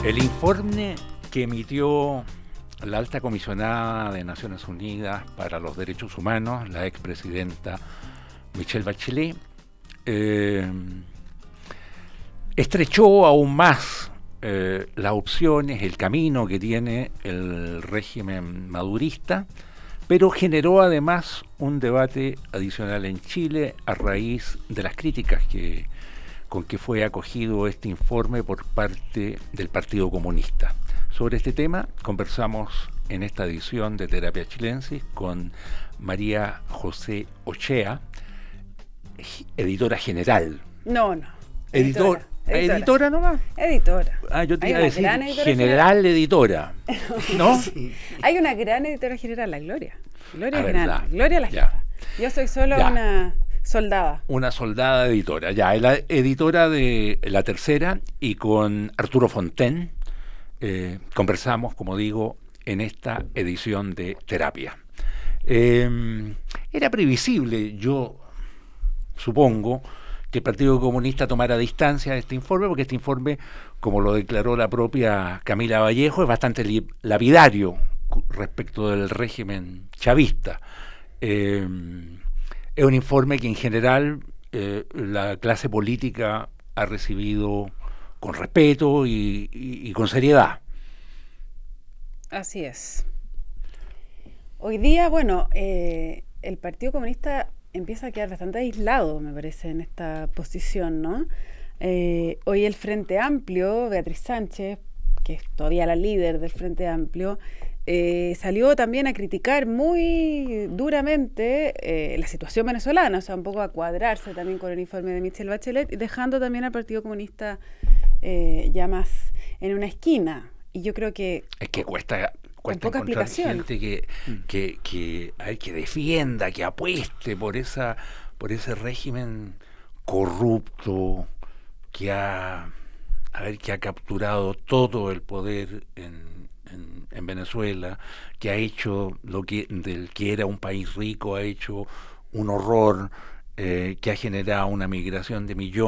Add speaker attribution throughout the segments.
Speaker 1: El informe que emitió la alta comisionada de Naciones Unidas para los Derechos Humanos, la expresidenta Michelle Bachelet, estrechó aún más las opciones, el camino que tiene el régimen madurista, pero generó además un debate adicional en Chile a raíz de las críticas con que fue acogido este informe por parte del Partido Comunista. Sobre este tema conversamos en esta edición de Terapia Chilensis con María José Ochea, editora general.
Speaker 2: No.
Speaker 1: ¿Editora nomás?
Speaker 2: Editora.
Speaker 1: Yo te iba a decir general editora, ¿no?
Speaker 2: Sí. Hay una gran editora general, la Gloria. Gloria es
Speaker 1: verdad.
Speaker 2: grande. Gloria la jefa. Yo soy solo una soldada.
Speaker 1: Una soldada editora, la editora de La Tercera, y con Arturo Fonten conversamos, como digo, en esta edición de Terapia. Era previsible, yo supongo, que el Partido Comunista tomara distancia de este informe, porque este informe, como lo declaró la propia Camila Vallejo, es bastante lapidario respecto del régimen chavista. Es un informe que en general la clase política ha recibido con respeto y con seriedad.
Speaker 2: Así es. Hoy día, el Partido Comunista empieza a quedar bastante aislado, me parece, en esta posición, ¿no? Hoy el Frente Amplio, Beatriz Sánchez, que es todavía la líder del Frente Amplio, salió también a criticar muy duramente la situación venezolana, o sea, un poco a cuadrarse también con el informe de Michelle Bachelet, dejando también al Partido Comunista ya más en una esquina. Y yo creo que...
Speaker 1: Es que cuesta
Speaker 2: poca
Speaker 1: encontrar
Speaker 2: explicación.
Speaker 1: Gente que defienda, que apueste por ese régimen corrupto que ha capturado todo el poder en Venezuela, que ha hecho del que era un país rico, ha hecho un horror, que ha generado y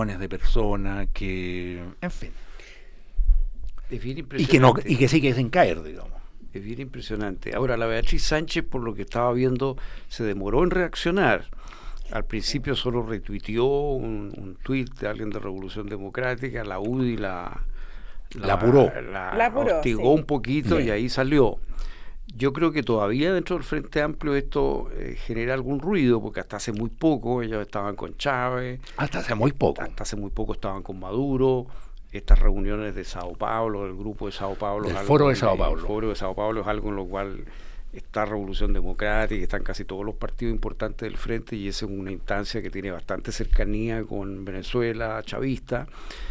Speaker 1: que sigue sin caer, digamos.
Speaker 3: Es bien impresionante. Ahora, la Beatriz Sánchez, por lo que estaba viendo, se demoró en reaccionar. Al principio solo retuiteó un tuit de alguien de Revolución Democrática, la UDI la
Speaker 1: apuró.
Speaker 3: La hostigó un poquito, sí. Y ahí salió. Yo creo que todavía dentro del Frente Amplio esto genera algún ruido, porque hasta hace muy poco ellos estaban con Chávez.
Speaker 1: Hasta hace muy poco
Speaker 3: estaban con Maduro. Estas reuniones de Sao Paulo, del grupo de Sao Paulo.
Speaker 1: El foro de Sao Paulo.
Speaker 3: El foro de Sao Paulo es algo en lo cual está Revolución Democrática, están casi todos los partidos importantes del Frente, y esa es una instancia que tiene bastante cercanía con Venezuela, chavista.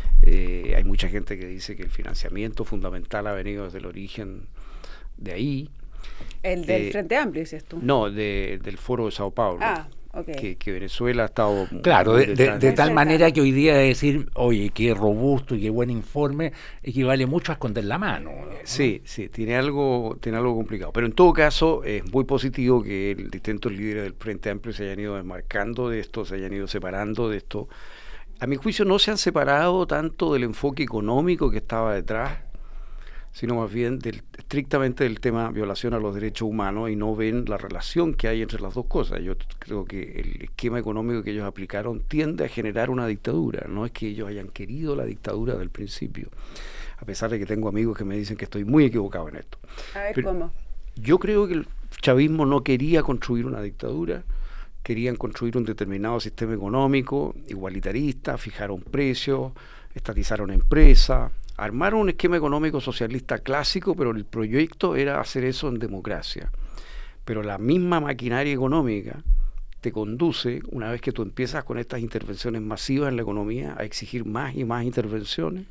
Speaker 3: Hay mucha gente que dice que el financiamiento fundamental ha venido desde el origen de ahí.
Speaker 2: ¿El del Frente Amplio, dices tú?
Speaker 3: No, del foro de Sao Paulo.
Speaker 2: Okay.
Speaker 3: Que Venezuela ha estado...
Speaker 1: Claro, de tal manera que hoy día decir, oye, qué robusto y qué buen informe, equivale mucho a esconder la mano, ¿no?
Speaker 3: Sí, tiene algo complicado. Pero en todo caso, es muy positivo que los distintos líderes del Frente Amplio se hayan ido desmarcando de esto, se hayan ido separando de esto. A mi juicio no se han separado tanto del enfoque económico que estaba detrás, sino más bien estrictamente del tema violación a los derechos humanos, y no ven la relación que hay entre las dos cosas. Yo creo que el esquema económico que ellos aplicaron tiende a generar una dictadura. No es que ellos hayan querido la dictadura del principio, a pesar de que tengo amigos que me dicen que estoy muy equivocado en esto.
Speaker 2: A ver, ¿cómo?
Speaker 3: Yo creo que el chavismo no quería construir una dictadura, querían construir un determinado sistema económico igualitarista, fijaron precios, estatizaron empresas, armaron un esquema económico socialista clásico, pero el proyecto era hacer eso en democracia. Pero la misma maquinaria económica te conduce, una vez que tú empiezas con estas intervenciones masivas en la economía, a exigir más y más intervenciones.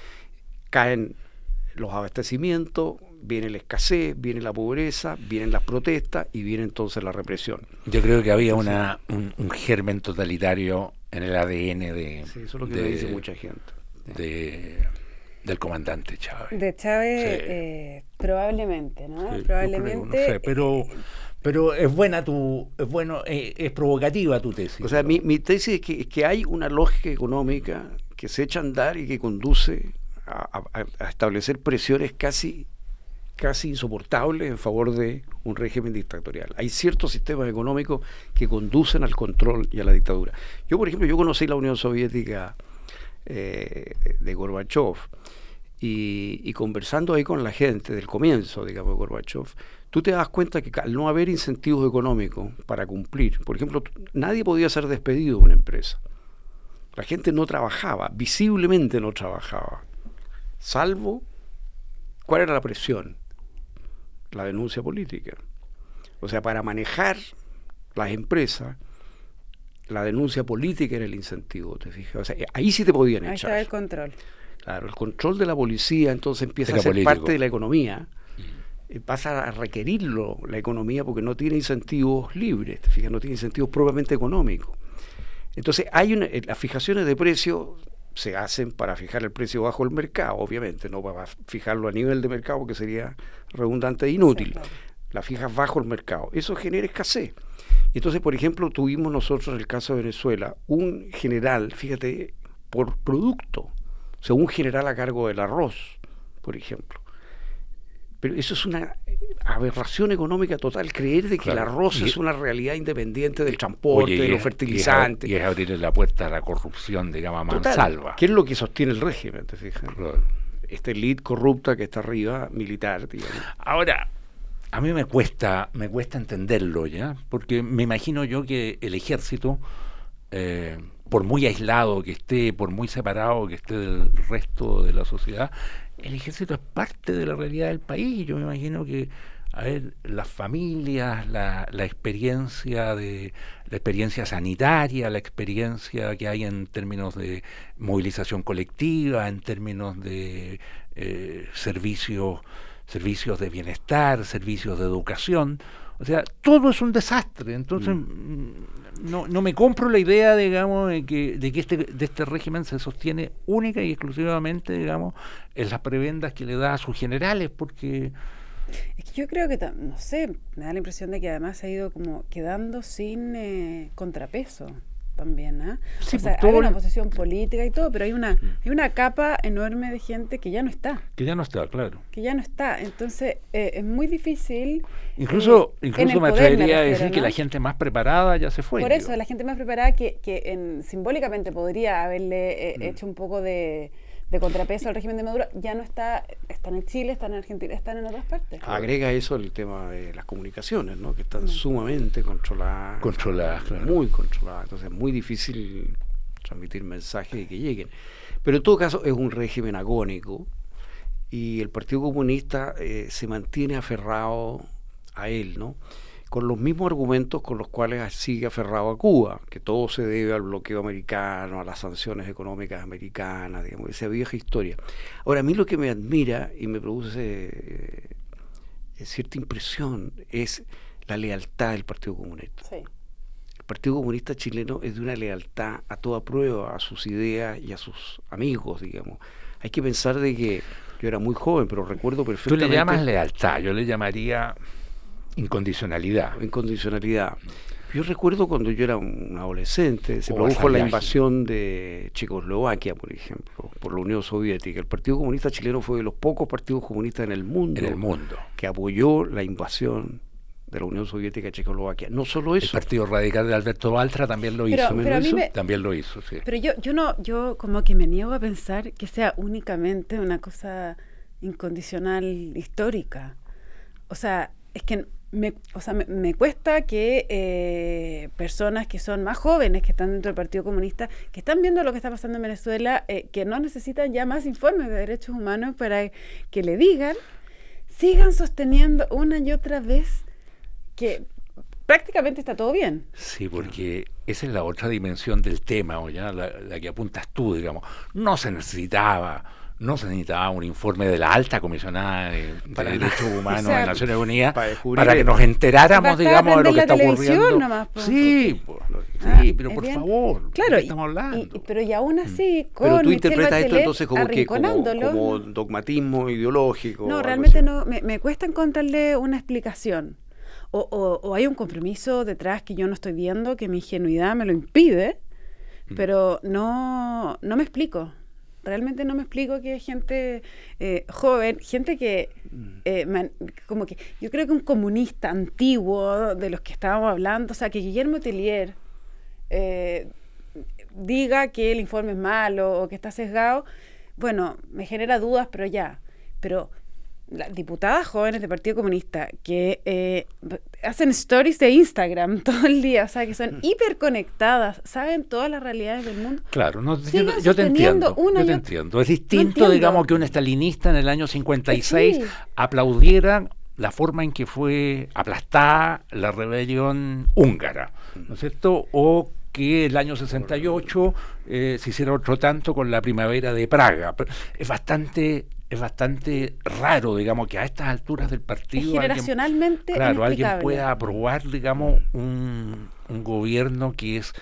Speaker 3: Caen los abastecimientos, viene la escasez, viene la pobreza, vienen las protestas y viene entonces la represión.
Speaker 1: Yo creo que había un germen totalitario en el ADN de...
Speaker 3: Sí, eso es lo que me dice mucha gente.
Speaker 1: Del comandante Chávez.
Speaker 2: De Chávez,
Speaker 1: sí.
Speaker 2: Probablemente, ¿no?
Speaker 1: Sí,
Speaker 2: Probablemente.
Speaker 1: No sé, pero es provocativa tu tesis.
Speaker 3: O sea, mi tesis es que hay una lógica económica que se echa a andar y que conduce a establecer presiones casi insoportables en favor de un régimen dictatorial. Hay ciertos sistemas económicos que conducen al control y a la dictadura. Yo, por ejemplo, conocí la Unión Soviética de Gorbachev, y conversando ahí con la gente del comienzo, digamos, de Gorbachev, tú te das cuenta que al no haber incentivos económicos para cumplir, por ejemplo, nadie podía ser despedido de una empresa. La gente no trabajaba, visiblemente no trabajaba, salvo, ¿cuál era la presión? La denuncia política. O sea, para manejar las empresas, la denuncia política era el incentivo, ¿te fijas? O sea, ahí sí te podían echar. Ahí
Speaker 2: está el control.
Speaker 3: Claro, el control de la policía entonces empieza a ser político. Parte de la economía, pasa a requerirlo la economía porque no tiene incentivos libres, ¿te fijas? No tiene incentivos propiamente económicos. Entonces, las fijaciones de precios se hacen para fijar el precio bajo el mercado, obviamente, no para fijarlo a nivel de mercado porque sería redundante e inútil. Sí, claro. La fijas bajo el mercado. Eso genera escasez. Entonces, por ejemplo, tuvimos nosotros en el caso de Venezuela un general, fíjate, por producto, o sea, un general a cargo del arroz, por ejemplo. Pero eso es una aberración económica total, creer de que el arroz es una realidad independiente del transporte, de los fertilizantes.
Speaker 1: Y es abrirle la puerta a la corrupción, digamos, a mansalva.
Speaker 3: ¿Qué es lo que sostiene el régimen, te fijas? Claro. Esta élite corrupta que está arriba, militar, digamos.
Speaker 1: Ahora, a mí me cuesta entenderlo, ¿ya? Porque me imagino yo que el ejército, por muy aislado que esté, por muy separado que esté del resto de la sociedad, el ejército es parte de la realidad del país. Yo me imagino que, a ver, las familias, la experiencia sanitaria, la experiencia que hay en términos de movilización colectiva, en términos de servicios de bienestar, servicios de educación, o sea, todo es un desastre. Entonces no me compro la idea, digamos, de que este régimen se sostiene única y exclusivamente, digamos, en las prebendas que le da a sus generales, porque
Speaker 2: es que yo creo que, no sé, me da la impresión de que además se ha ido como quedando sin contrapeso también, ¿eh?
Speaker 1: Sí,
Speaker 2: o sea, hay una posición política y todo, pero hay una capa enorme de gente que ya no está.
Speaker 1: Que ya no está, claro.
Speaker 2: Que ya no está. Entonces, es muy difícil.
Speaker 1: Incluso me atrevería a decir, ¿no?, que la gente más preparada ya se fue.
Speaker 2: Por eso, la gente más preparada que simbólicamente podría haberle hecho un poco de contrapeso al régimen de Maduro, ya no está en Chile, están en Argentina, están en otras partes.
Speaker 3: Agrega eso el tema de las comunicaciones, ¿no?, que están sumamente controladas.
Speaker 1: Claro.
Speaker 3: Muy controladas, entonces es muy difícil transmitir mensajes y que lleguen. Pero en todo caso es un régimen agónico y el Partido Comunista se mantiene aferrado a él, ¿no?, con los mismos argumentos con los cuales sigue aferrado a Cuba, que todo se debe al bloqueo americano, a las sanciones económicas americanas, digamos, esa vieja historia. Ahora, a mí lo que me admira y me produce cierta impresión es la lealtad del Partido Comunista.
Speaker 2: Sí.
Speaker 3: El Partido Comunista chileno es de una lealtad a toda prueba, a sus ideas y a sus amigos, digamos. Hay que pensar de que yo era muy joven, pero recuerdo perfectamente...
Speaker 1: Tú le llamas lealtad, yo le llamaría incondicionalidad. Yo recuerdo cuando yo era un adolescente, se produjo la invasión de Checoslovaquia, por ejemplo, por la Unión Soviética. El Partido Comunista chileno fue de los pocos partidos comunistas en el mundo que apoyó la invasión de la Unión Soviética a Checoslovaquia. No solo eso. El Partido Radical de Alberto Baltra también lo hizo. También lo hizo, sí.
Speaker 2: Pero yo como que me niego a pensar que sea únicamente una cosa incondicional histórica. O sea, es que me cuesta que personas que son más jóvenes, que están dentro del Partido Comunista, que están viendo lo que está pasando en Venezuela, que no necesitan ya más informes de derechos humanos para que le digan, sigan sosteniendo una y otra vez que prácticamente está todo bien.
Speaker 1: Sí, porque esa es la otra dimensión del tema, o ya la que apuntas tú, digamos. No se necesitaba un informe de la alta comisionada de derechos humanos de Naciones Unidas para que nos enteráramos, digamos, de lo que está ocurriendo.
Speaker 2: Nomás,
Speaker 1: sí, pero por favor,
Speaker 2: claro,
Speaker 1: estamos hablando.
Speaker 2: Pero y aún así,
Speaker 3: pero tú interpretas esto entonces como dogmatismo ideológico.
Speaker 2: No, realmente no, me cuesta encontrarle una explicación. O hay un compromiso detrás que yo no estoy viendo, que mi ingenuidad me lo impide, pero no me explico. realmente no me explico que gente joven, gente que como que yo creo que un comunista antiguo de los que estábamos hablando, o sea, que Guillermo Tellier diga que el informe es malo o que está sesgado, bueno, me genera dudas, pero las diputadas jóvenes del Partido Comunista que hacen stories de Instagram todo el día, o sea, que son hiperconectadas, saben todas las realidades del mundo.
Speaker 1: Claro, no, yo te entiendo. Es distinto, digamos, que un estalinista en el año 56 aplaudiera la forma en que fue aplastada la rebelión húngara, ¿no es cierto? O que el año 68 se hiciera otro tanto con la primavera de Praga. Es bastante raro, digamos, que a estas alturas del partido
Speaker 2: generacionalmente
Speaker 1: alguien pueda aprobar, digamos, un gobierno que es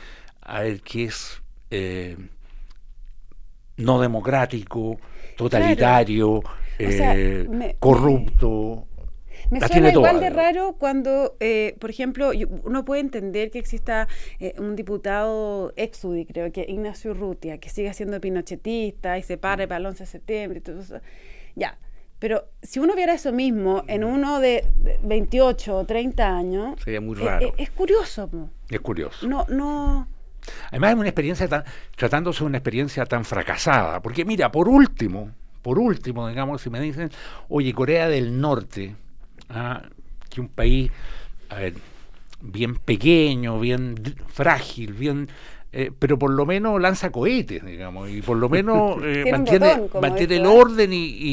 Speaker 1: no democrático, totalitario, corrupto.
Speaker 2: Me suena igual de raro cuando, por ejemplo, uno puede entender que exista un diputado ex-UDI, creo que Ignacio Urrutia, que siga siendo pinochetista y se pare para el 11 de septiembre y todo eso. Ya, pero si uno viera eso mismo en uno de 28 o 30 años...
Speaker 3: Sería muy raro.
Speaker 2: Es curioso.
Speaker 1: Es curioso.
Speaker 2: No...
Speaker 1: Además es una experiencia tratándose de una experiencia tan fracasada, porque mira, por último, digamos, si me dicen, oye, Corea del Norte... que un país bien pequeño, bien frágil, pero por lo menos lanza cohetes, digamos, y por lo menos mantiene el orden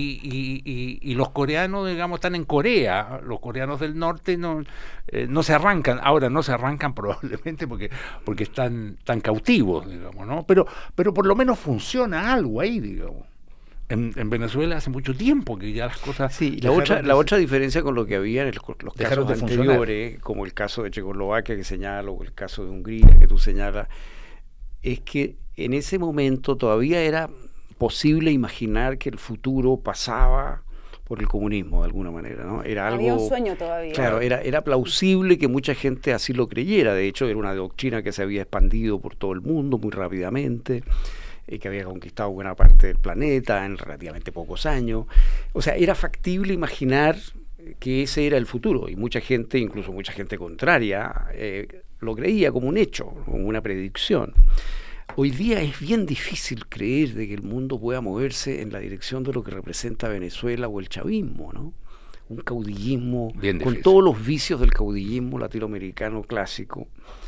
Speaker 1: y los coreanos, digamos, están en Corea, los coreanos del norte no se arrancan, ahora no se arrancan probablemente porque están tan cautivos, digamos, ¿no? Pero por lo menos funciona algo ahí, digamos. En Venezuela hace mucho tiempo que ya las cosas...
Speaker 3: Sí, la otra diferencia con lo que había en los casos anteriores, como el caso de Checoslovaquia que señalo, o el caso de Hungría que tú señalas, es que en ese momento todavía era posible imaginar que el futuro pasaba por el comunismo de alguna manera, ¿no? Era algo...
Speaker 2: Había un sueño todavía.
Speaker 3: Claro, era plausible que mucha gente así lo creyera. De hecho, era una doctrina que se había expandido por todo el mundo muy rápidamente, que había conquistado buena parte del planeta en relativamente pocos años. O sea, era factible imaginar que ese era el futuro, y mucha gente, incluso mucha gente contraria, lo creía como un hecho, como una predicción. Hoy día es bien difícil creer de que el mundo pueda moverse en la dirección de lo que representa Venezuela o el chavismo, ¿no? Un caudillismo con todos los vicios del caudillismo latinoamericano clásico,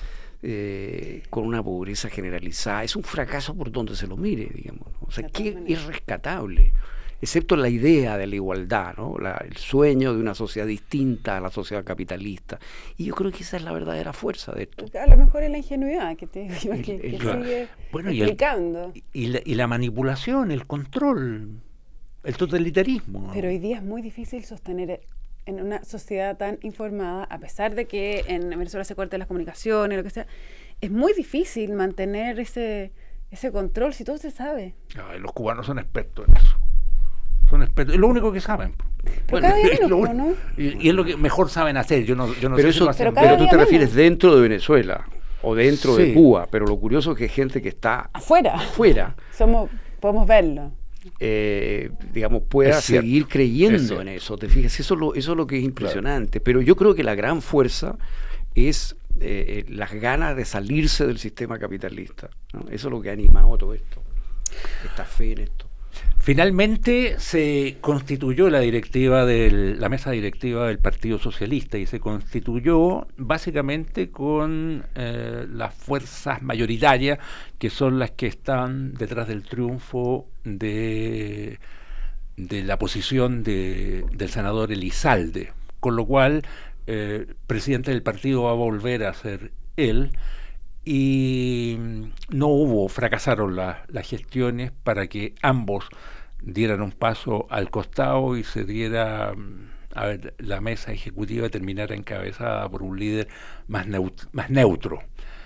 Speaker 3: con una pobreza generalizada. Es un fracaso por donde se lo mire, digamos, ¿no? O sea, que es rescatable, excepto la idea de la igualdad, ¿no? El sueño de una sociedad distinta a la sociedad capitalista. Y yo creo que esa es la verdadera fuerza de esto.
Speaker 2: A lo mejor es la ingenuidad que te digo yo, que sigue explicando.
Speaker 1: Y la manipulación, el control, el totalitarismo.
Speaker 2: Pero hoy día es muy difícil sostener en una sociedad tan informada, a pesar de que en Venezuela se corten las comunicaciones, lo que sea, es muy difícil mantener ese control si todo se sabe.
Speaker 1: Ay, los cubanos son expertos en eso. Son expertos, es lo único que saben.
Speaker 2: Pero cada día menos, ¿no?
Speaker 1: Y es lo que mejor saben hacer. Yo no
Speaker 3: pero
Speaker 1: sé
Speaker 3: eso,
Speaker 1: si lo hacen.
Speaker 3: pero tú te refieres dentro de Venezuela o dentro de Cuba, pero lo curioso es que hay gente que está afuera.
Speaker 2: Podemos verlo.
Speaker 3: Digamos, pueda seguir creyendo en eso. ¿Te fijas? Eso es lo que es impresionante. Claro. Pero yo creo que la gran fuerza es las ganas de salirse del sistema capitalista, ¿no? Eso es lo que ha animado todo esto, esta fe en esto.
Speaker 1: Finalmente se constituyó la mesa directiva del Partido Socialista, y se constituyó básicamente con las fuerzas mayoritarias, que son las que están detrás del triunfo de la posición del senador Elizalde, con lo cual presidente del partido va a volver a ser él. Y fracasaron las gestiones para que ambos dieran un paso al costado y se diera, la mesa ejecutiva terminara encabezada por un líder más neutro.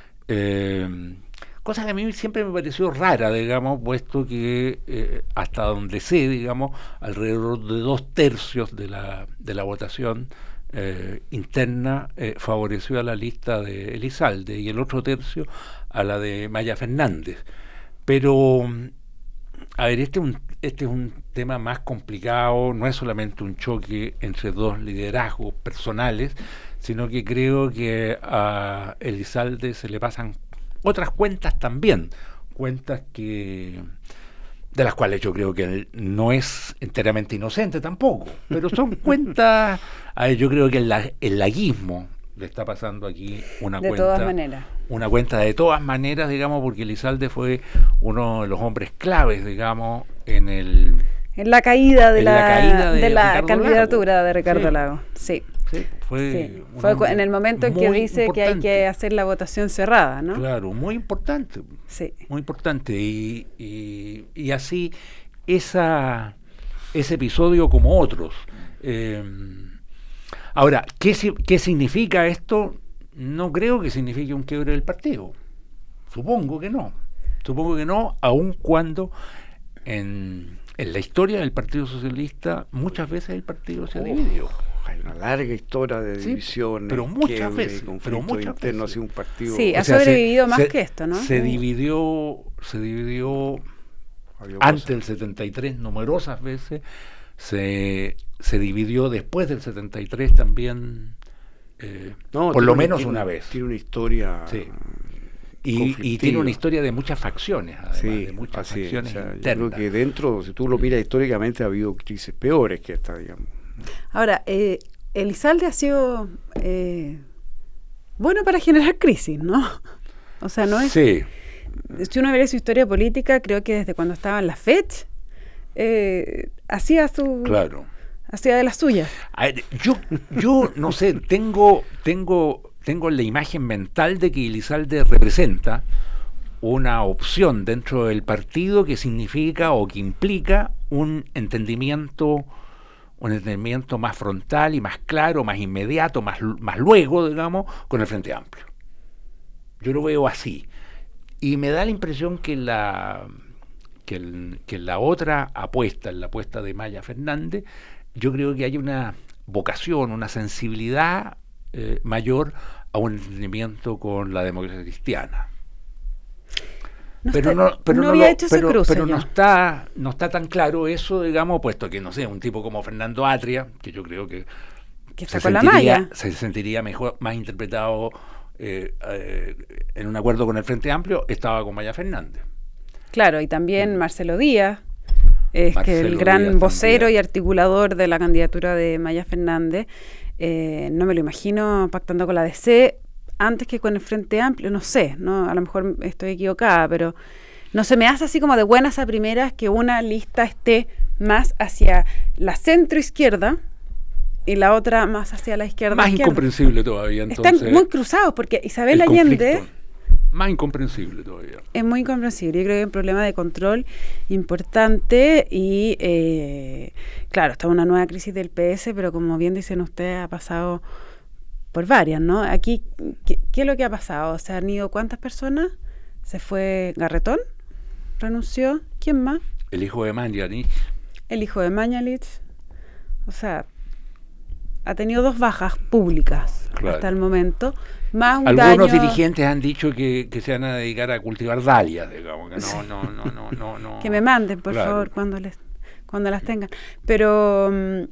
Speaker 1: Cosa que a mí siempre me pareció rara, digamos, puesto que hasta donde sé, digamos, alrededor de 2/3 de la votación interna favoreció a la lista de Elizalde y el otro tercio a la de Maya Fernández. Pero A ver, este es un tema más complicado, no es solamente un choque entre dos liderazgos personales, sino que creo que a Elizalde se le pasan otras cuentas también, cuentas de las cuales yo creo que él no es enteramente inocente tampoco, pero son cuentas, a ver, yo creo que el laguismo le está pasando aquí una
Speaker 2: de
Speaker 1: cuenta.
Speaker 2: todas maneras.
Speaker 1: Una cuenta de todas maneras, digamos, porque Elizalde fue uno de los hombres claves, digamos, en
Speaker 2: la caída de la candidatura
Speaker 1: Lago.
Speaker 2: de Ricardo
Speaker 1: Sí.
Speaker 2: Lago. Sí.
Speaker 1: Sí,
Speaker 2: Fue en el momento en que dice importante. Que hay que hacer la votación cerrada, ¿no?
Speaker 1: Claro, muy importante.
Speaker 2: Sí.
Speaker 1: Muy importante. Y así ese episodio como otros. Ahora, ¿qué significa esto? No creo que signifique un quiebre del partido. Supongo que no. Aun cuando en la historia del Partido Socialista muchas veces el partido se dividió.
Speaker 3: Hay una larga historia de divisiones,
Speaker 1: pero muchas veces,
Speaker 3: interno hacia un partido.
Speaker 2: Sí, ha sobrevivido más que esto, ¿no?
Speaker 1: Se dividió antes del 73 numerosas veces, se dividió después del 73 también, por lo menos una vez.
Speaker 3: Tiene una historia.
Speaker 1: Sí. Y tiene una historia de muchas facciones, además, de muchas facciones internas.
Speaker 3: Yo creo que dentro, si tú lo miras históricamente, ha habido crisis peores que esta, digamos.
Speaker 2: Ahora, Elizalde ha sido bueno para generar crisis, ¿no? O sea, no es...
Speaker 1: Sí.
Speaker 2: Si uno ve su historia política, creo que desde cuando estaba en la FECH, hacía su...
Speaker 1: Claro.
Speaker 2: Hacía de las suyas.
Speaker 1: Yo no sé, tengo la imagen mental de que Elizalde representa una opción dentro del partido que significa o que implica un entendimiento más frontal y más claro, más inmediato, más luego, digamos, con el Frente Amplio. Yo lo veo así. Y me da la impresión que la otra apuesta, la apuesta de Maya Fernández, yo creo que hay una vocación, una sensibilidad mayor a un entendimiento con la democracia cristiana. Pero no está tan claro eso, digamos, puesto que, no sé, un tipo como Fernando Atria, que yo creo que se sentiría mejor, más interpretado en un acuerdo con el Frente Amplio, estaba con Maya Fernández.
Speaker 2: Claro, y también Marcelo Díaz, que el gran vocero también y articulador de la candidatura de Maya Fernández, no me lo imagino pactando con la DC antes que con el Frente Amplio, no sé, ¿no? A lo mejor estoy equivocada, pero no se me hace así como de buenas a primeras que una lista esté más hacia la centro-izquierda y la otra más hacia la izquierda.
Speaker 1: Más incomprensible todavía, entonces.
Speaker 2: Están muy cruzados, porque Isabel Allende...
Speaker 1: Más incomprensible todavía.
Speaker 2: Es muy incomprensible. Yo creo que hay un problema de control importante y, claro, está una nueva crisis del PS, pero como bien dicen ustedes, ha pasado por varias, ¿no? Aquí, ¿qué es lo que ha pasado? O sea, ¿han ido cuántas personas? Se fue Garretón, renunció. ¿Quién más?
Speaker 1: El hijo de Mañalich.
Speaker 2: O sea, ha tenido 2 bajas públicas hasta el momento. Más un
Speaker 1: Algunos
Speaker 2: daño...
Speaker 1: dirigentes han dicho que se van a dedicar a cultivar dalias, digamos, que no.
Speaker 2: Que me manden, por favor, cuando las tengan. Pero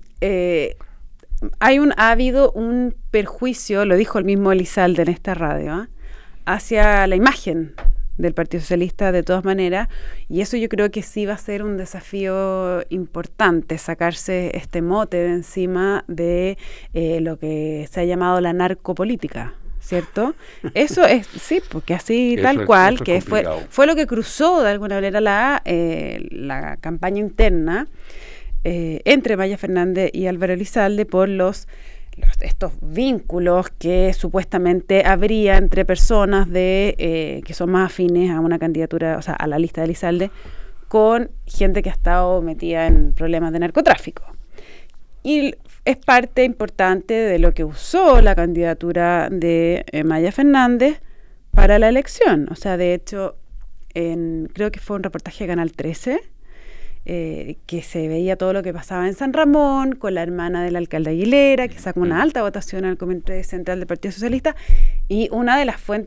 Speaker 2: ha habido un perjuicio, lo dijo el mismo Elizalde en esta radio, hacia la imagen del Partido Socialista de todas maneras, y eso yo creo que sí va a ser un desafío importante, sacarse este mote de encima de lo que se ha llamado la narcopolítica, ¿cierto? Eso es, sí, porque así tal cual, que fue lo que cruzó de alguna manera la campaña interna entre Maya Fernández y Álvaro Elizalde por estos vínculos que supuestamente habría entre personas que son más afines a una candidatura, o sea, a la lista de Elizalde, con gente que ha estado metida en problemas de narcotráfico. Y es parte importante de lo que usó la candidatura de Maya Fernández para la elección. O sea, de hecho, creo que fue un reportaje de Canal 13, que se veía todo lo que pasaba en San Ramón con la hermana del alcalde Aguilera, que sacó una alta votación al Comité Central del Partido Socialista, y una de las fuentes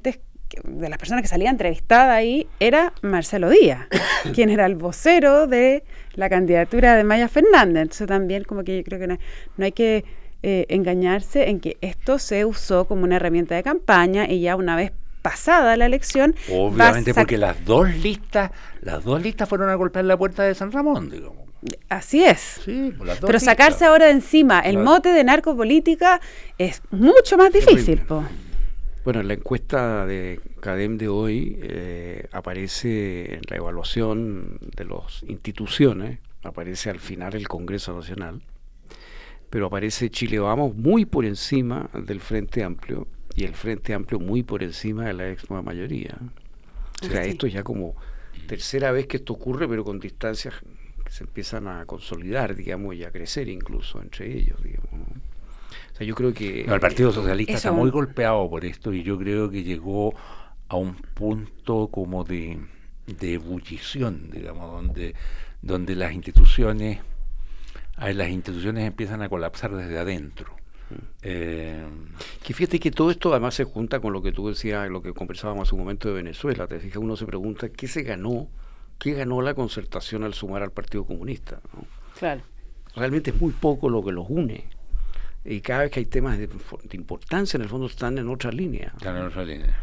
Speaker 2: de las personas que salía entrevistada ahí era Marcelo Díaz, quien era el vocero de la candidatura de Maya Fernández. Entonces también como que yo creo que no hay que engañarse en que esto se usó como una herramienta de campaña y ya una vez pasada la elección...
Speaker 1: Obviamente porque las dos listas fueron a golpear la puerta de San Ramón, digamos.
Speaker 2: Así es.
Speaker 1: Sí, las dos
Speaker 2: pero
Speaker 1: listas.
Speaker 2: sacarse ahora de encima el mote de narcopolítica es mucho más difícil, po.
Speaker 3: Bueno, en la encuesta de CADEM de hoy aparece en la evaluación de las instituciones, aparece al final el Congreso Nacional, pero aparece Chile Vamos muy por encima del Frente Amplio y el Frente Amplio muy por encima de la ex nueva mayoría. O sea, esto es ya como tercera vez que esto ocurre, pero con distancias que se empiezan a consolidar, digamos, y a crecer incluso entre ellos, digamos, ¿no? O sea, yo creo que...
Speaker 1: No, el Partido Socialista está muy golpeado por esto y yo creo que llegó a un punto como de ebullición, digamos, donde las instituciones empiezan a colapsar desde adentro.
Speaker 3: Que fíjate que todo esto además se junta con lo que tú decías, lo que conversábamos hace un momento de Venezuela. Te fijas, uno se pregunta qué ganó la Concertación al sumar al Partido Comunista, ¿no?
Speaker 2: Claro.
Speaker 3: Realmente es muy poco lo que los une. Y cada vez que hay temas de importancia, en el fondo están en otra línea.
Speaker 1: Están en otra línea.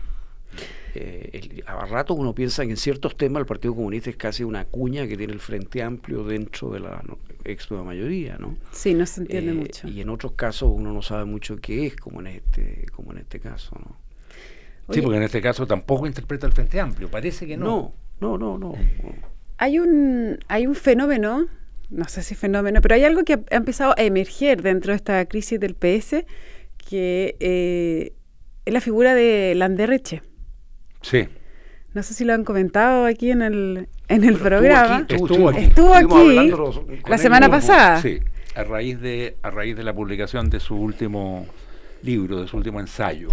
Speaker 3: A rato uno piensa que en ciertos temas el Partido Comunista es casi una cuña que tiene el Frente Amplio dentro de la ex nueva mayoría, ¿no?
Speaker 2: Sí, no se entiende mucho.
Speaker 3: Y en otros casos uno no sabe mucho qué es, como en este caso, ¿no?
Speaker 1: Sí, porque en este caso tampoco interpreta el Frente Amplio, parece que no.
Speaker 3: No.
Speaker 2: Hay un fenómeno, no sé si fenómeno, pero hay algo que ha empezado a emerger dentro de esta crisis del PS, que es la figura de Landerreche.
Speaker 1: Sí.
Speaker 2: No sé si lo han comentado aquí en el programa.
Speaker 1: Estuvo
Speaker 2: aquí la semana pasada.
Speaker 1: Sí, a raíz de la publicación de su último libro, de su último ensayo.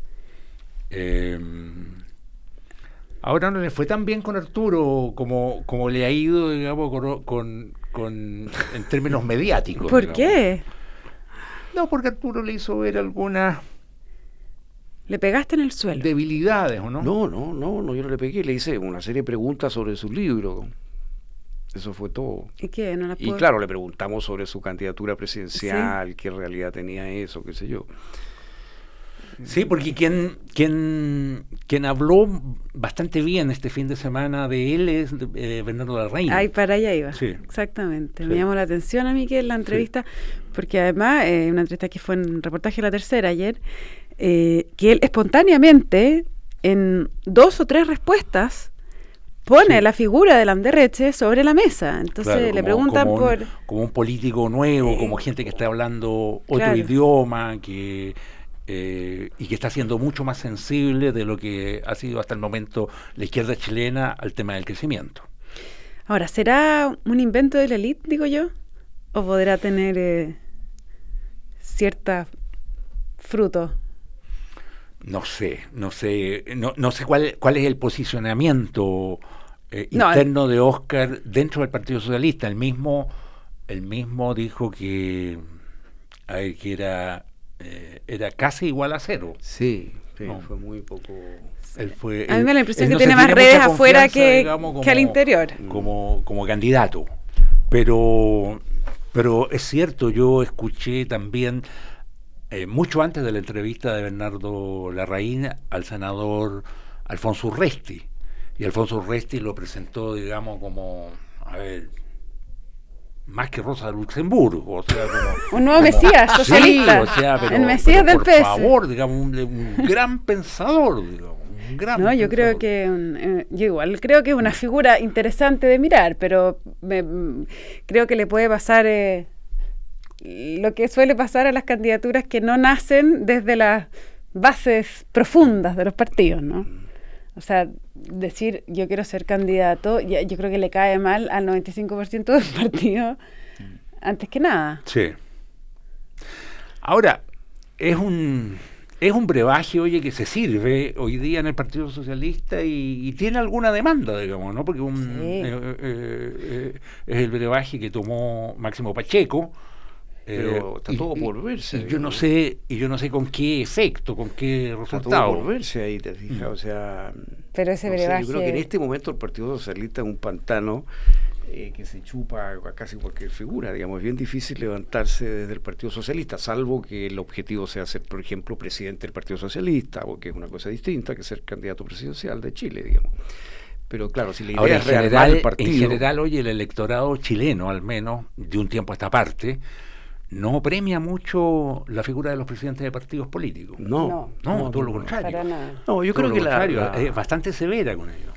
Speaker 1: Ahora no le fue tan bien con Arturo como le ha ido, digamos, en términos mediáticos.
Speaker 2: ¿Por qué?
Speaker 1: No, porque Arturo le hizo ver algunas...
Speaker 2: ¿Le pegaste en el suelo?
Speaker 1: Debilidades, ¿o no?
Speaker 3: No, yo no le pegué, le hice una serie de preguntas sobre su libro. Eso fue todo.
Speaker 2: ¿Y qué? ¿No la puedo...
Speaker 3: Y claro, le preguntamos sobre su candidatura presidencial, ¿sí? Qué realidad tenía eso, qué sé yo.
Speaker 1: Sí, porque quien habló bastante bien este fin de semana de él es Bernardo Larraín.
Speaker 2: Ay, para allá iba.
Speaker 1: Sí.
Speaker 2: Exactamente.
Speaker 1: Sí.
Speaker 2: Me llamó la atención a mí que la entrevista, porque además, una entrevista que fue en reportaje La Tercera ayer, que él espontáneamente, en 2 o 3 respuestas, pone la figura de Landerreche sobre la mesa. Entonces
Speaker 1: claro,
Speaker 2: le preguntan
Speaker 1: como un político nuevo, como gente que está hablando otro idioma, y que está siendo mucho más sensible de lo que ha sido hasta el momento la izquierda chilena al tema del crecimiento.
Speaker 2: Ahora, ¿será un invento de la élite, digo yo? ¿O podrá tener cierta fruto?
Speaker 1: No sé cuál es el posicionamiento interno de Óscar dentro del Partido Socialista. Él mismo dijo que era casi igual a cero.
Speaker 3: Sí, no. Fue muy poco.
Speaker 2: A mí me da la impresión que tiene más redes afuera que al interior.
Speaker 1: Como candidato. Pero es cierto, yo escuché también, mucho antes de la entrevista de Bernardo Larraín, al senador Alfonso Urresti. Y Alfonso Urresti lo presentó, digamos, como, más que Rosa Luxemburgo, o sea,
Speaker 2: un nuevo Mesías socialista,
Speaker 1: sí, o sea,
Speaker 2: el Mesías del PS.
Speaker 1: Por favor, digamos, un gran pensador, digamos, un gran pensador.
Speaker 2: Yo creo que yo igual creo que es una figura interesante de mirar, pero creo que le puede pasar lo que suele pasar a las candidaturas que no nacen desde las bases profundas de los partidos, ¿no? O sea, decir yo quiero ser candidato, yo creo que le cae mal al 95% del partido antes que nada.
Speaker 1: Sí. Ahora, es un brebaje, oye, que se sirve hoy día en el Partido Socialista y tiene alguna demanda, digamos, ¿no? Porque es el brebaje que tomó Máximo Pacheco,
Speaker 3: Pero está todo por verse.
Speaker 1: Yo no sé con qué efecto, con qué resultado.
Speaker 3: Está todo por verse ahí, te fijas. O sea,
Speaker 2: pero ese
Speaker 3: no sé,
Speaker 2: brebaje...
Speaker 3: yo creo que en este momento el Partido Socialista es un pantano que se chupa a casi cualquier figura. Digamos, es bien difícil levantarse desde el Partido Socialista, salvo que el objetivo sea ser, por ejemplo, presidente del Partido Socialista, o que es una cosa distinta que ser candidato presidencial de Chile, digamos. Pero claro, si la idea
Speaker 1: ahora,
Speaker 3: es rearmar el partido...
Speaker 1: En general, hoy el electorado chileno, al menos, de un tiempo a esta parte, no premia mucho la figura de los presidentes de partidos políticos.
Speaker 3: No,
Speaker 1: todo lo contrario.
Speaker 2: Para nada.
Speaker 3: No, yo creo que
Speaker 1: es bastante severa con ellos.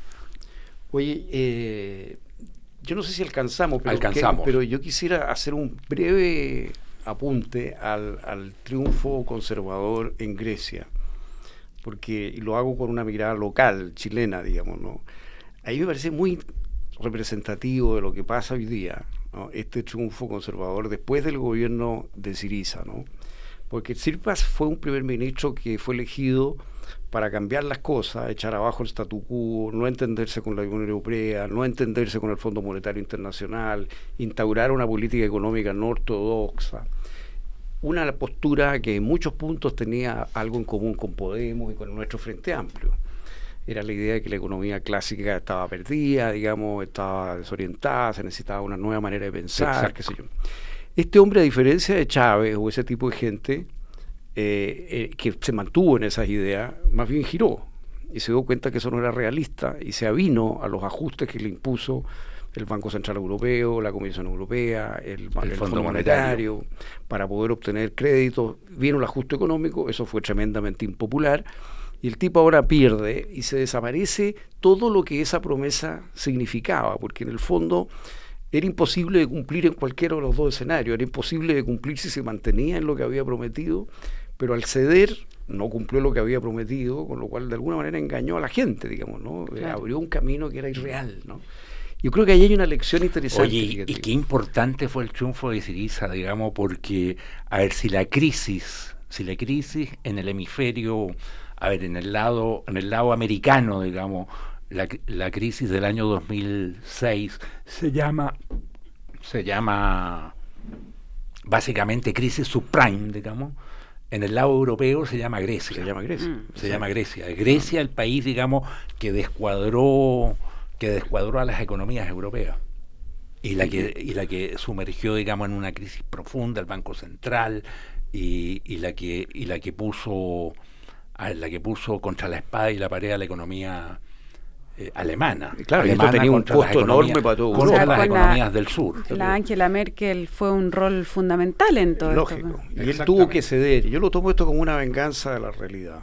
Speaker 3: Oye, yo no sé si alcanzamos,
Speaker 1: Alcanzamos.
Speaker 3: pero yo quisiera hacer un breve apunte al triunfo conservador en Grecia, porque y lo hago con una mirada local, chilena, digamos, ¿no? A mí me parece muy representativo de lo que pasa hoy día, ¿no? Este triunfo conservador después del gobierno de Syriza, ¿no? Porque Tsipras fue un primer ministro que fue elegido para cambiar las cosas, echar abajo el statu quo, no entenderse con la Unión Europea, no entenderse con el Fondo Monetario Internacional, instaurar una política económica no ortodoxa, una postura que en muchos puntos tenía algo en común con Podemos y con nuestro Frente Amplio. Era la idea de que la economía clásica estaba perdida, digamos, estaba desorientada, se necesitaba una nueva manera de pensar, qué sé yo. Este hombre, a diferencia de Chávez o ese tipo de gente que se mantuvo en esas ideas, más bien giró y se dio cuenta que eso no era realista y se avino a los ajustes que le impuso el Banco Central Europeo, la Comisión Europea, el Fondo Monetario, para poder obtener créditos. Vino el ajuste económico, eso fue tremendamente impopular, y el tipo ahora pierde y se desaparece todo lo que esa promesa significaba, porque en el fondo era imposible de cumplir en cualquiera de los dos escenarios, era imposible de cumplir si se mantenía en lo que había prometido, pero al ceder no cumplió lo que había prometido, con lo cual de alguna manera engañó a la gente, digamos, ¿no? Claro. Abrió un camino que era irreal, ¿no? Yo creo que ahí hay una lección interesante.
Speaker 1: Oye, y qué importante fue el triunfo de Syriza, digamos, porque, a ver, si la crisis en el hemisferio, a ver, en el lado americano, digamos, la crisis del año 2006 se llama básicamente crisis subprime, digamos. En el lado europeo se llama Grecia. Se llama Grecia. Grecia, el país, digamos, que descuadró a las economías europeas y la que sumergió, digamos, en una crisis profunda el Banco Central y la que puso contra la espada y la pared a la economía alemana.
Speaker 3: Claro, y esto tenía un costo enorme para todo Europa.
Speaker 1: Contra las economías del sur.
Speaker 2: La Angela Merkel fue un rol fundamental en todo esto.
Speaker 3: Lógico. Y él tuvo que ceder. Yo lo tomo esto como una venganza de la realidad.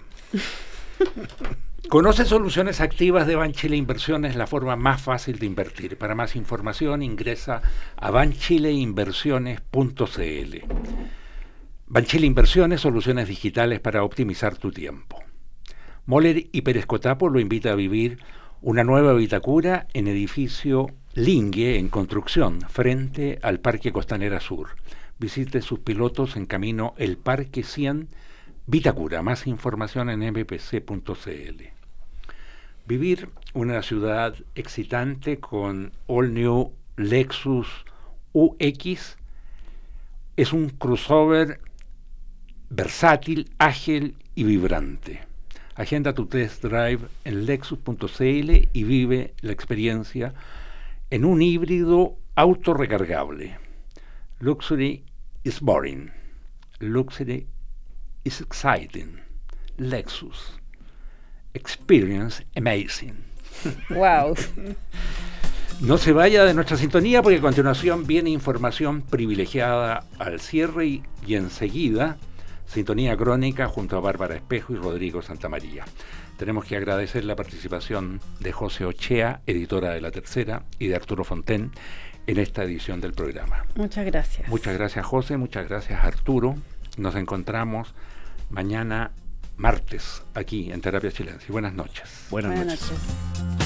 Speaker 1: Conoce Soluciones Activas de Banchile Inversiones, la forma más fácil de invertir. Para más información ingresa a banchileinversiones.cl. Banchile Inversiones, soluciones digitales para optimizar tu tiempo. Moller y Pérez Cotapo lo invita a vivir una nueva Vitacura en edificio Lingue en construcción, frente al Parque Costanera Sur. Visite sus pilotos en camino El Parque 100 Vitacura. Más información en mpc.cl. Vivir una ciudad excitante con All New Lexus UX es un crossover versátil, ágil y vibrante. Agenda tu test drive en lexus.cl y vive la experiencia en un híbrido autorrecargable. Luxury is boring. Luxury is exciting. Lexus. Experience amazing.
Speaker 2: Wow.
Speaker 1: No se vaya de nuestra sintonía porque a continuación viene información privilegiada al cierre y enseguida Sintonía Crónica junto a Bárbara Espejo y Rodrigo Santamaría. Tenemos que agradecer la participación de José Ochea, editora de La Tercera, y de Arturo Fonten en esta edición del programa.
Speaker 2: Muchas gracias.
Speaker 1: Muchas gracias, José. Muchas gracias, Arturo. Nos encontramos mañana martes aquí en Terapia Chilensis. Buenas noches.
Speaker 3: Buenas noches.